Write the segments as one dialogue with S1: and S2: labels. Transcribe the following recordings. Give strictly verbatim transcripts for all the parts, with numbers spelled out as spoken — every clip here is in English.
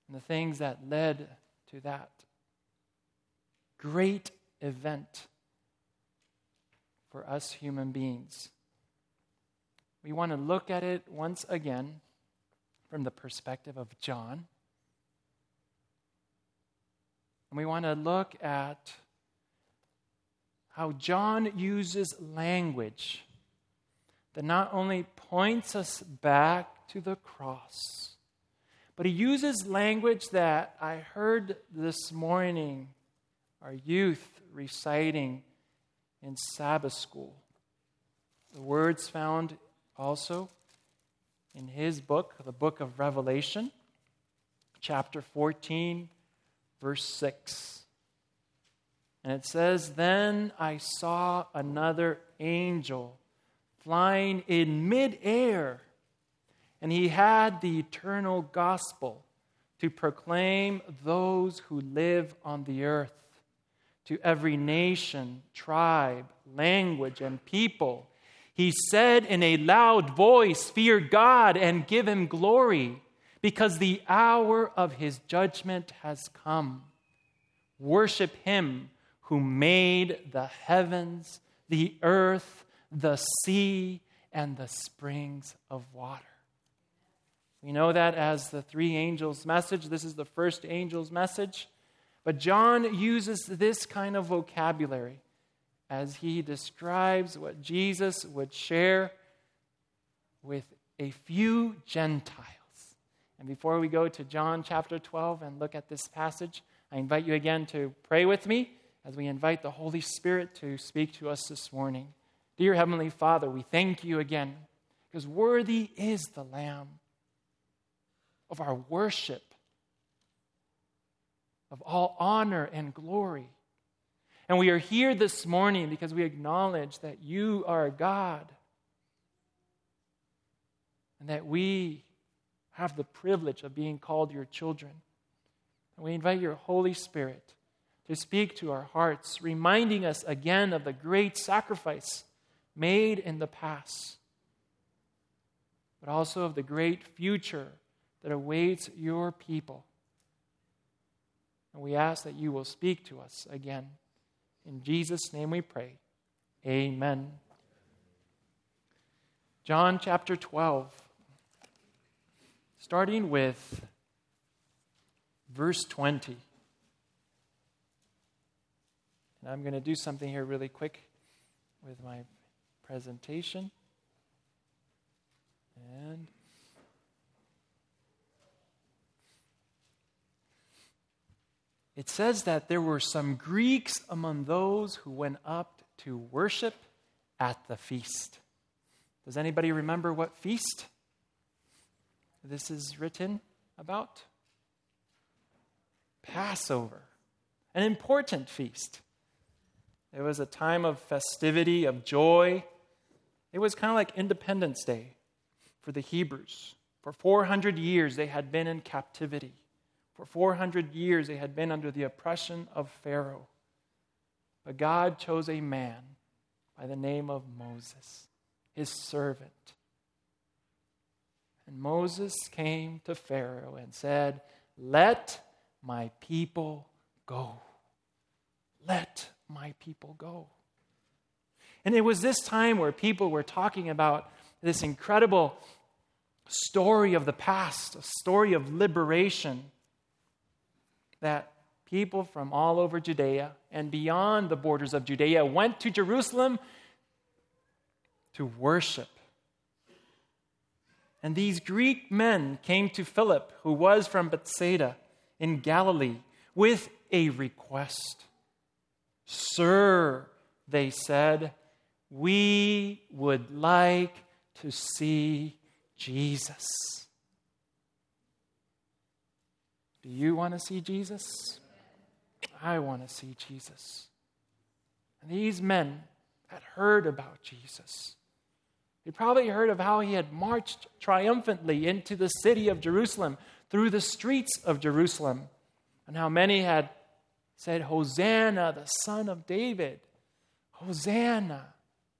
S1: and the things that led to that great event for us human beings. We want to look at it once again from the perspective of John. And we want to look at how John uses language that not only points us back to the cross, but he uses language that I heard this morning our youth reciting in Sabbath school. The words found also in his book, the book of Revelation, chapter fourteen, verse six. And it says, "Then I saw another angel flying in midair, and he had the eternal gospel to proclaim those who live on the earth, to every nation, tribe, language, and people. He said in a loud voice, 'Fear God and give him glory, because the hour of his judgment has come. Worship him who made the heavens, the earth, the sea, and the springs of water.'" We know that as the three angels' message. This is the first angel's message. But John uses this kind of vocabulary as he describes what Jesus would share with a few Gentiles. And before we go to John chapter twelve and look at this passage, I invite you again to pray with me as we invite the Holy Spirit to speak to us this morning. Dear Heavenly Father, we thank you again, because worthy is the Lamb of our worship, of all honor and glory. And we are here this morning because we acknowledge that you are God, and that we have the privilege of being called your children. And we invite your Holy Spirit to speak to our hearts, reminding us again of the great sacrifice made in the past, but also of the great future that awaits your people. And we ask that you will speak to us again. In Jesus' name we pray. Amen. John chapter twelve, starting with verse twenty. And I'm going to do something here really quick with my presentation. And it says that there were some Greeks among those who went up to worship at the feast. Does anybody remember what feast this is written about? Passover, an important feast. It was a time of festivity, of joy. It was kind of like Independence Day for the Hebrews. For four hundred years, they had been in captivity. For four hundred years, they had been under the oppression of Pharaoh. But God chose a man by the name of Moses, his servant. And Moses came to Pharaoh and said, "Let my people go. Let my people go." And it was this time where people were talking about this incredible story of the past, a story of liberation, that people from all over Judea and beyond the borders of Judea went to Jerusalem to worship. And these Greek men came to Philip, who was from Bethsaida in Galilee, with a request. "Sir," they said, "we would like to see Jesus." Do you want to see Jesus? I want to see Jesus. And these men had heard about Jesus. They probably heard of how he had marched triumphantly into the city of Jerusalem, through the streets of Jerusalem, and how many had said, "Hosanna, the Son of David. Hosanna."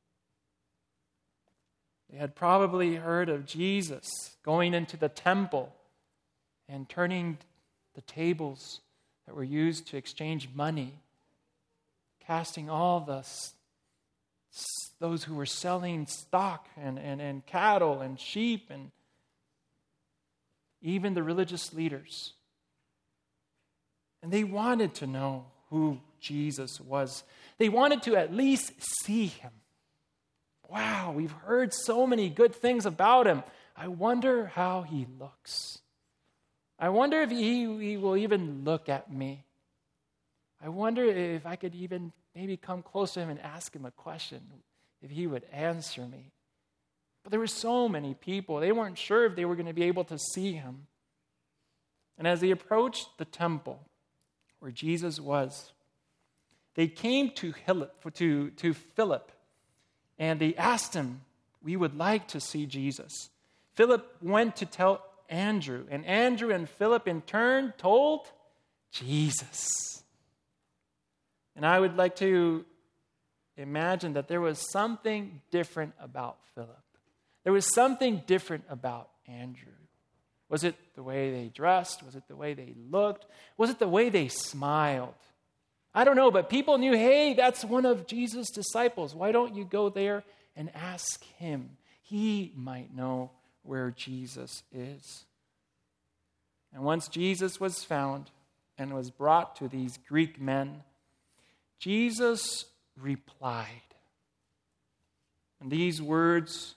S1: They had probably heard of Jesus going into the temple and turning the tables that were used to exchange money, casting all the those who were selling stock and, and, and cattle and sheep and even the religious leaders. And they wanted to know who Jesus was. They wanted to at least see him. Wow, we've heard so many good things about him. I wonder how he looks. I wonder if he, he will even look at me. I wonder if I could even maybe come close to him and ask him a question, if he would answer me. But there were so many people. They weren't sure if they were going to be able to see him. And as they approached the temple where Jesus was, they came to Philip, to, to Philip and they asked him, "We would like to see Jesus." Philip went to tell Andrew, and Andrew and Philip in turn told Jesus. And I would like to imagine that there was something different about Philip. There was something different about Andrew. Was it the way they dressed? Was it the way they looked? Was it the way they smiled? I don't know, but people knew, hey, that's one of Jesus' disciples. Why don't you go there and ask him? He might know where Jesus is. And once Jesus was found and was brought to these Greek men, Jesus replied. And these words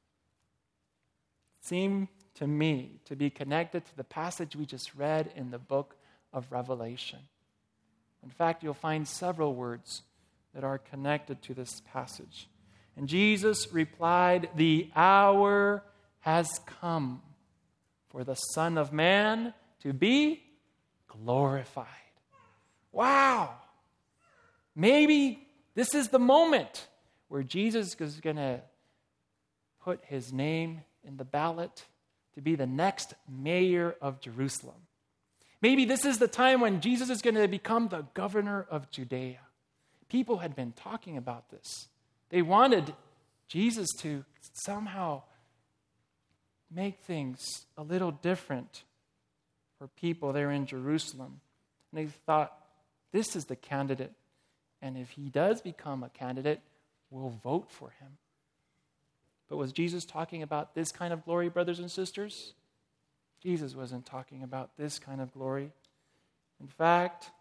S1: seem to me to be connected to the passage we just read in the book of Revelation. In fact, you'll find several words that are connected to this passage. And Jesus replied, "The hour has come for the Son of Man to be glorified." Wow! Maybe this is the moment where Jesus is going to put his name in the ballot to be the next mayor of Jerusalem. Maybe this is the time when Jesus is going to become the governor of Judea. People had been talking about this. They wanted Jesus to somehow make things a little different for people there in Jerusalem. And they thought, this is the candidate. And if he does become a candidate, we'll vote for him. But was Jesus talking about this kind of glory, brothers and sisters? Jesus wasn't talking about this kind of glory. In fact,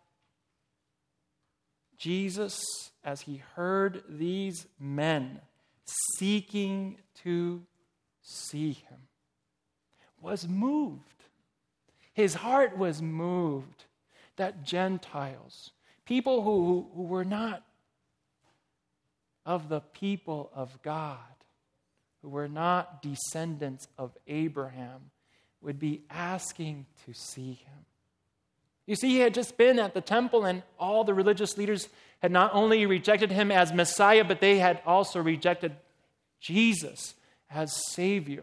S1: Jesus, as he heard these men seeking to see him, was moved. His heart was moved that Gentiles, people who, who were not of the people of God, who were not descendants of Abraham, would be asking to see him. You see, he had just been at the temple, and all the religious leaders had not only rejected him as Messiah, but they had also rejected Jesus as Savior.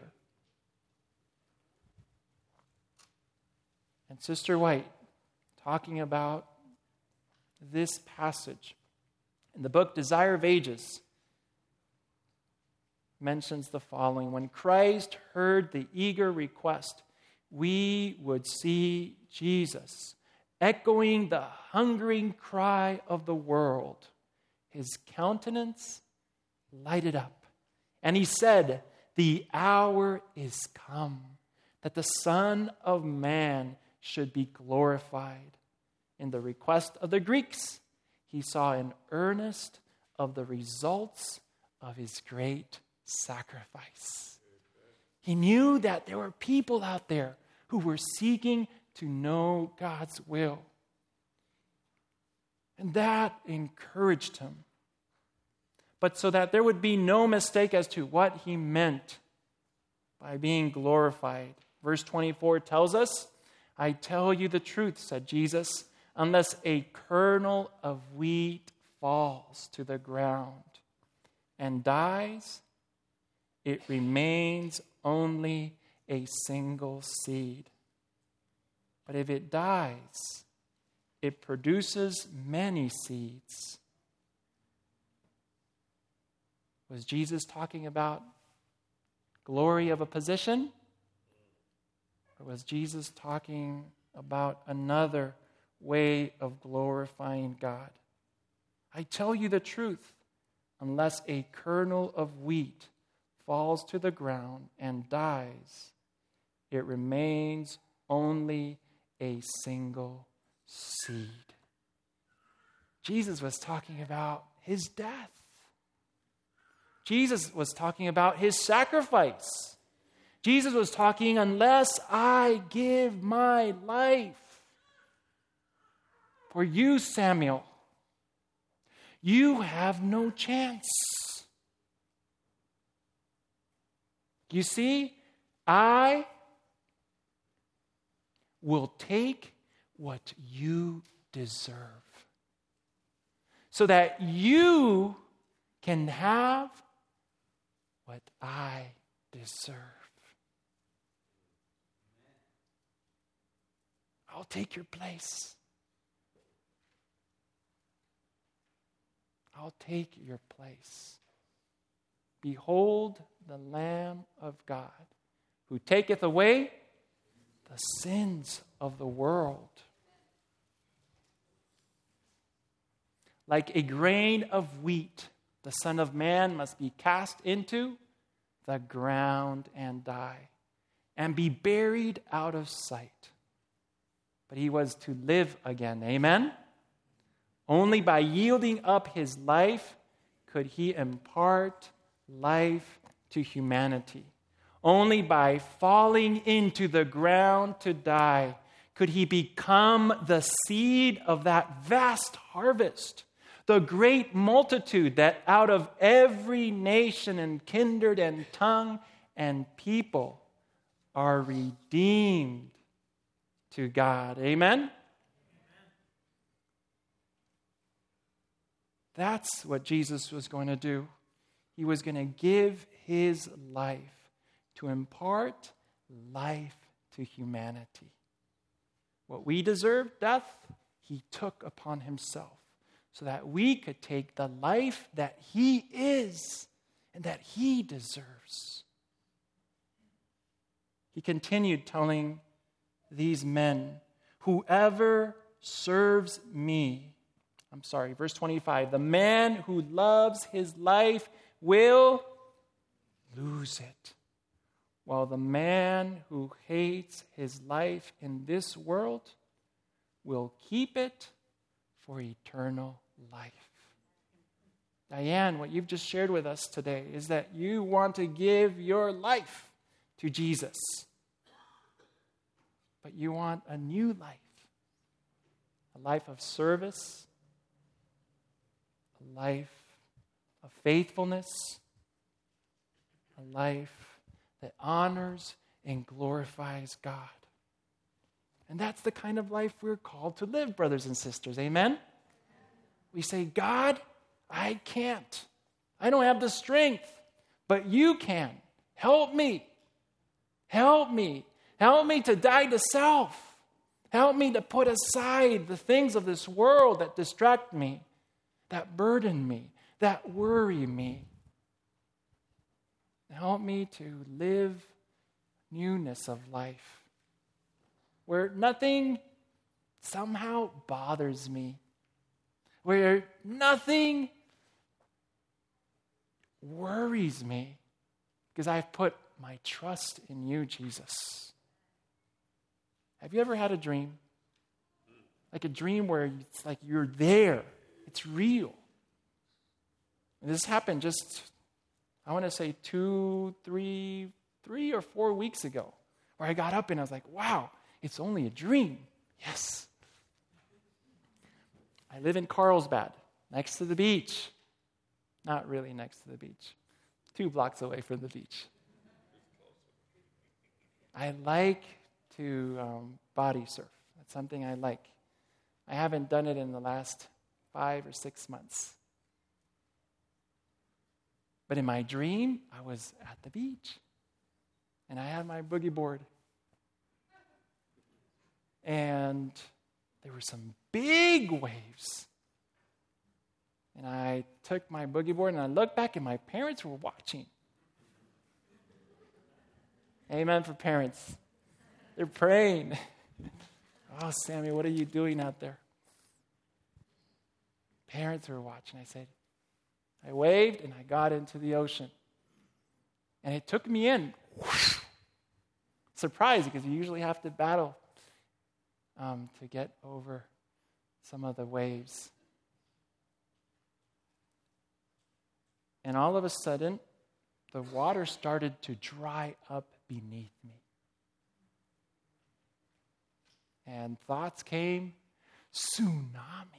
S1: And Sister White, talking about this passage in the book Desire of Ages, mentions the following: when Christ heard the eager request, we would see Jesus, echoing the hungering cry of the world, his countenance lighted up, and he said, "The hour is come that the Son of Man should be glorified." In the request of the Greeks, he saw an earnest of the results of his great sacrifice. He knew that there were people out there who were seeking to know God's will. And that encouraged him. But so that there would be no mistake as to what he meant by being glorified, verse twenty-four tells us, "I tell you the truth," said Jesus, "unless a kernel of wheat falls to the ground and dies, it remains only a single seed. But if it dies, it produces many seeds." Was Jesus talking about glory of a position? Or was Jesus talking about another way of glorifying God. I tell you the truth, unless a kernel of wheat falls to the ground and dies, it remains only a single seed. Jesus was talking about his death. Jesus was talking about his sacrifice. Jesus was talking, unless I give my life for you, Samuel, you have no chance. You see, I will take what you deserve so that you can have what I deserve. I'll take your place. I'll take your place. Behold the Lamb of God, who taketh away the sins of the world. Like a grain of wheat, the Son of Man must be cast into the ground and die, and be buried out of sight. But he was to live again. Amen? Only by yielding up his life could he impart life to humanity. Only by falling into the ground to die could he become the seed of that vast harvest, the great multitude that out of every nation and kindred and tongue and people are redeemed to God. Amen? That's what Jesus was going to do. He was going to give his life to impart life to humanity. What we deserve, death, he took upon himself so that we could take the life that he is and that he deserves. He continued telling these men, whoever serves me, I'm sorry, verse twenty-five, the man who loves his life will lose it, while the man who hates his life in this world will keep it for eternal life. Diane, what you've just shared with us today is that you want to give your life to Jesus, but you want a new life, a life of service, a life of faithfulness, a life that honors and glorifies God. And that's the kind of life we're called to live, brothers and sisters. Amen? We say, God, I can't. I don't have the strength, but you can. Help me. Help me. Help me to die to self. Help me to put aside the things of this world that distract me, that burden me, that worry me. Help me to live newness of life, where nothing somehow bothers me, where nothing worries me, because I've put my trust in you, Jesus. Have you ever had a dream? Like a dream where it's like you're there. It's real. And this happened just, I want to say two, three, three or four weeks ago, where I got up and I was like, wow, it's only a dream. Yes. I live in Carlsbad, next to the beach. Not really next to the beach. Two blocks away from the beach. I like to um, body surf. That's something I like. I haven't done it in the last five or six months. But in my dream, I was at the beach. And I had my boogie board. And there were some big waves. And I took my boogie board and I looked back and my parents were watching. Amen for parents. They're praying. "Oh, Sammy, what are you doing out there?" Parents were watching. I said, I waved and I got into the ocean. And it took me in. Whoosh. Surprised, because you usually have to battle um, to get over some of the waves. And all of a sudden, the water started to dry up beneath me. And thoughts came, tsunami.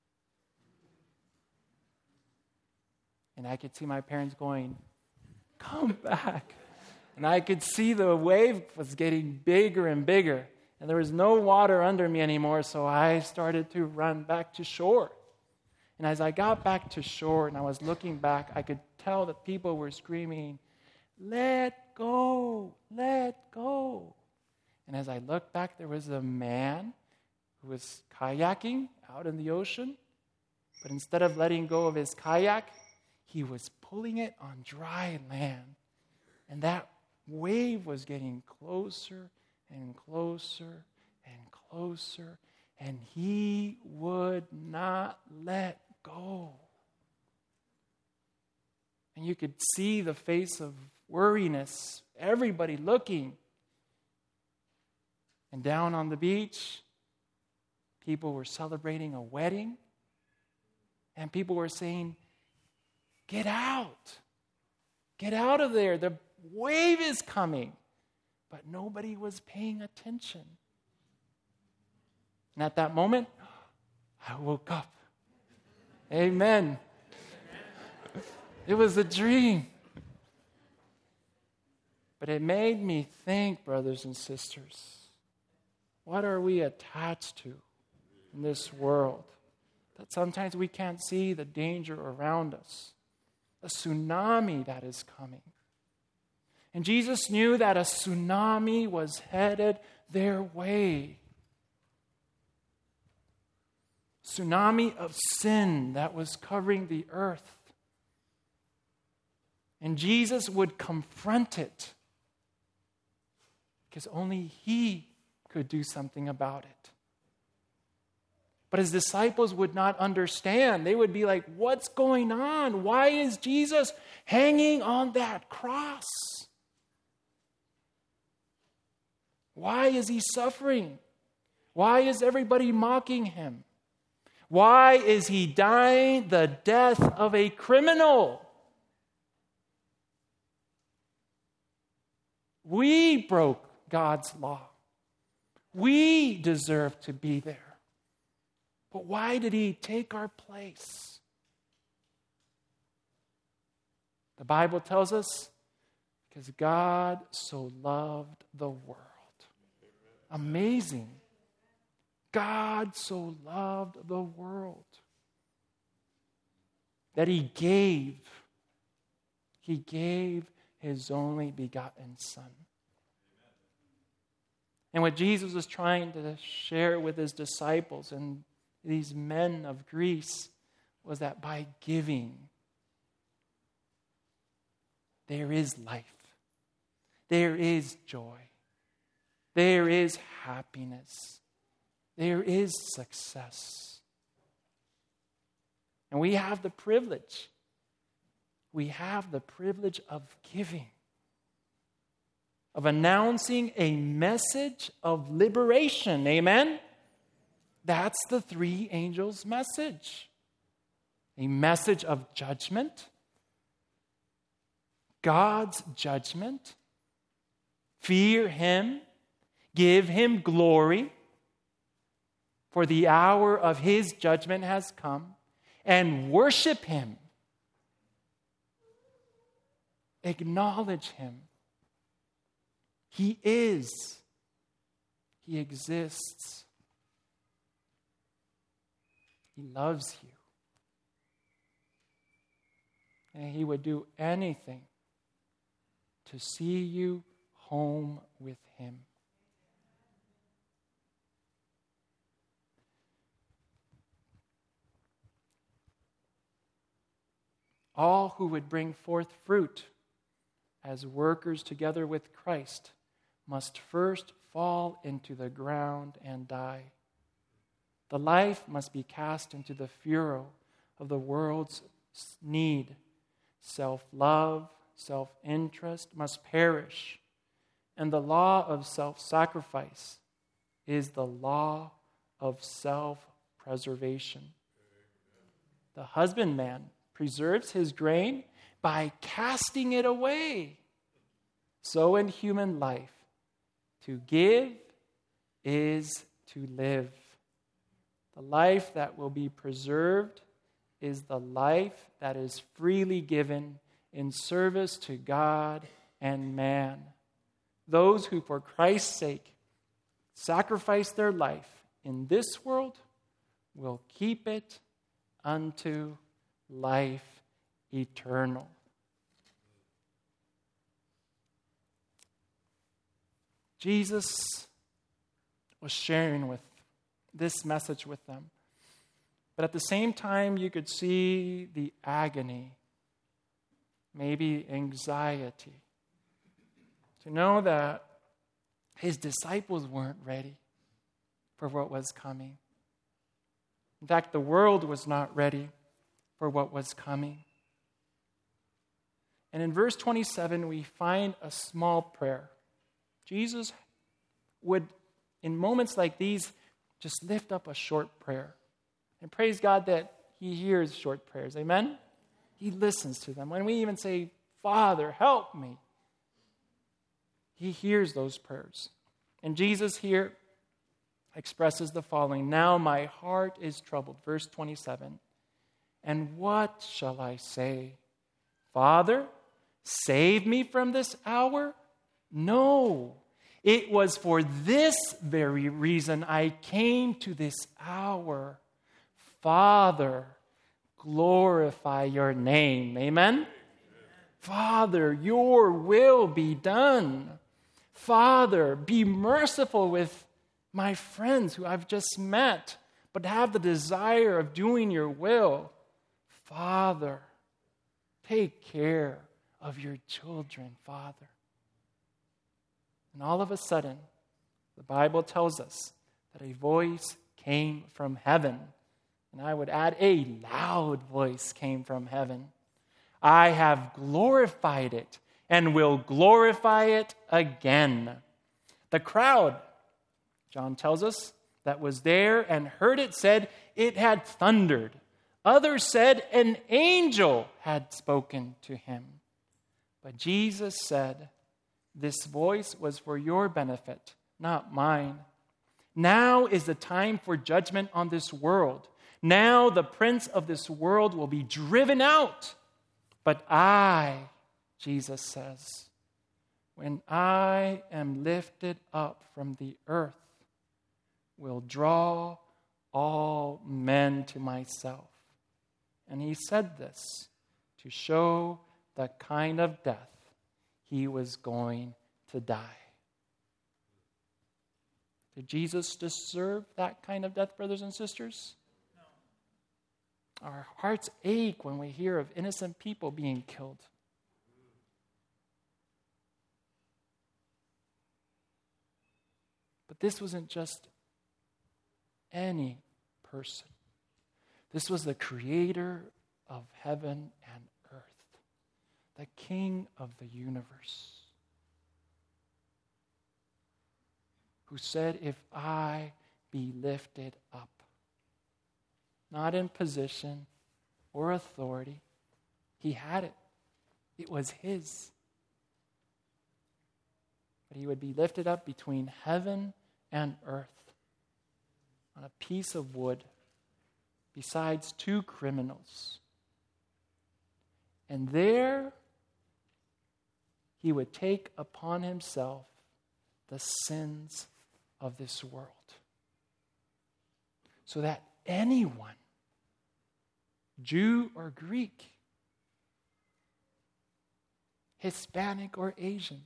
S1: And I could see my parents going, "Come back." And I could see the wave was getting bigger and bigger. And there was no water under me anymore, so I started to run back to shore. And as I got back to shore and I was looking back, I could tell that people were screaming, "Let go, let go." And as I looked back, there was a man who was kayaking out in the ocean. But instead of letting go of his kayak, he was pulling it on dry land. And that wave was getting closer and closer and closer. And he would not let go. And you could see the face of worriness, everybody looking. And down on the beach, people were celebrating a wedding. And people were saying, "Get out. Get out of there. The wave is coming." But nobody was paying attention. And at that moment, I woke up. Amen. It was a dream. But it made me think, brothers and sisters, what are we attached to in this world? That sometimes we can't see the danger around us. A tsunami that is coming. And Jesus knew that a tsunami was headed their way. Tsunami of sin that was covering the earth. And Jesus would confront it because only He could do something about it. But His disciples would not understand. They would be like, "What's going on? Why is Jesus hanging on that cross? Why is He suffering? Why is everybody mocking Him? Why is He dying the death of a criminal? We broke God's law. We deserve to be there. But why did He take our place?" The Bible tells us, because God so loved the world. Amazing. God so loved the world that He gave, He gave His only begotten Son. And what Jesus was trying to share with His disciples and these men of Greece was that by giving, there is life. There is joy. There is happiness. There is success. And we have the privilege. We have the privilege of giving, of announcing a message of liberation. Amen? That's the three angels' message. A message of judgment, God's judgment, fear Him, give Him glory, for the hour of His judgment has come, and worship Him. Acknowledge Him. He is. He exists. He loves you. And He would do anything to see you home with Him. All who would bring forth fruit as workers together with Christ must first fall into the ground and die. The life must be cast into the furrow of the world's need. Self-love, self-interest must perish. And the law of self-sacrifice is the law of self-preservation. The husbandman preserves his grain by casting it away. So in human life, to give is to live. The life that will be preserved is the life that is freely given in service to God and man. Those who for Christ's sake sacrifice their life in this world will keep it unto life eternal. Jesus was sharing with this message with them. But at the same time, you could see the agony, maybe anxiety, to know that his disciples weren't ready for what was coming. In fact, the world was not ready for what was coming. And in verse twenty-seven, we find a small prayer. Jesus would, in moments like these, just lift up a short prayer. And praise God that he hears short prayers. Amen? He listens to them. When we even say, Father, help me, he hears those prayers. And Jesus here expresses the following: now my heart is troubled. Verse twenty-seven. And what shall I say? Father, save me from this hour? No. It was for this very reason I came to this hour. Father, glorify your name. Amen? Amen? Father, your will be done. Father, be merciful with my friends who I've just met, but have the desire of doing your will. Father, take care of your children, Father. And all of a sudden, the Bible tells us that a voice came from heaven. And I would add, a loud voice came from heaven. I have glorified it and will glorify it again. The crowd, John tells us, that was there and heard it said it had thundered. Others said an angel had spoken to him. But Jesus said, this voice was for your benefit, not mine. Now is the time for judgment on this world. Now the prince of this world will be driven out. But I, Jesus says, when I am lifted up from the earth, will draw all men to myself. And he said this to show the kind of death he was going to die. Did Jesus deserve that kind of death, brothers and sisters? No. Our hearts ache when we hear of innocent people being killed. But this wasn't just any person. This was the creator of heaven and earth, the King of the universe, who said, if I be lifted up, not in position or authority, he had it. It was his. But he would be lifted up between heaven and earth on a piece of wood besides two criminals. And there he would take upon himself the sins of this world, so that anyone, Jew or Greek, Hispanic or Asian,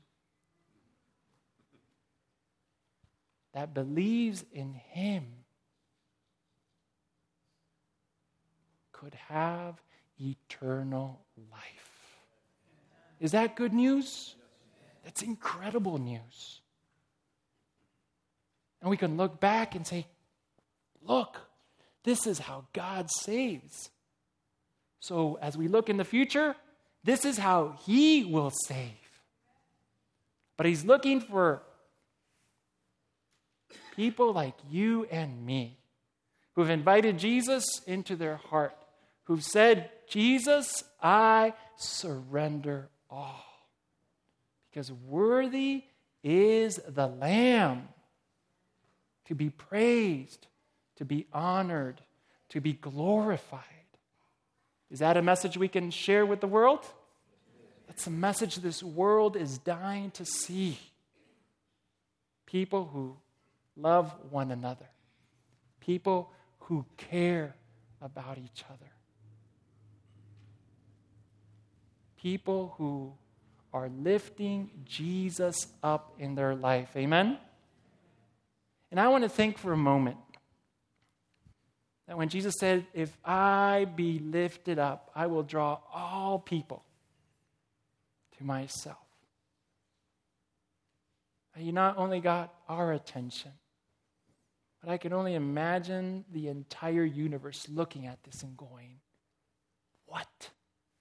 S1: that believes in him could have eternal life. Is that good news? That's incredible news. And we can look back and say, look, this is how God saves. So as we look in the future, this is how he will save. But he's looking for people like you and me who've invited Jesus into their heart, who've said, Jesus, I surrender all. Because worthy is the Lamb to be praised, to be honored, to be glorified. Is that a message we can share with the world? That's a message this world is dying to see. People who love one another. People who care about each other. People who are lifting Jesus up in their life. Amen? And I want to think for a moment that when Jesus said, if I be lifted up, I will draw all people to myself. He not only got our attention, but I can only imagine the entire universe looking at this and going, what?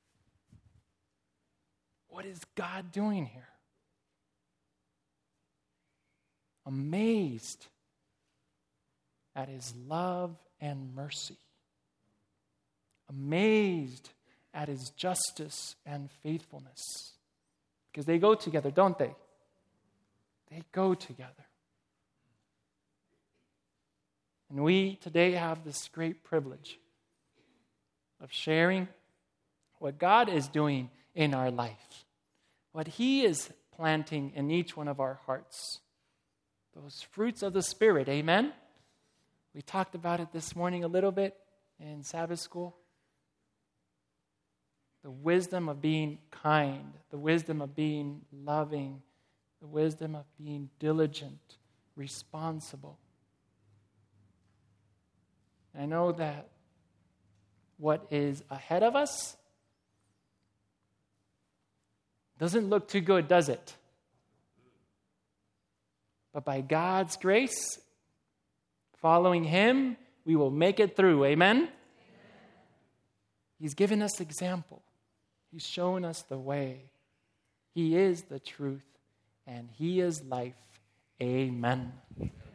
S1: What is God doing here? Amazed at his love and mercy. Amazed at his justice and faithfulness. Because they go together, don't they? They go together. And we today have this great privilege of sharing what God is doing in our life, what he is planting in each one of our hearts. Those fruits of the Spirit, amen? We talked about it this morning a little bit in Sabbath school. The wisdom of being kind, the wisdom of being loving, the wisdom of being diligent, responsible. I know that what is ahead of us doesn't look too good, does it? But by God's grace, following him, we will make it through. Amen? Amen? He's given us example. He's shown us the way. He is the truth, and he is life. Amen.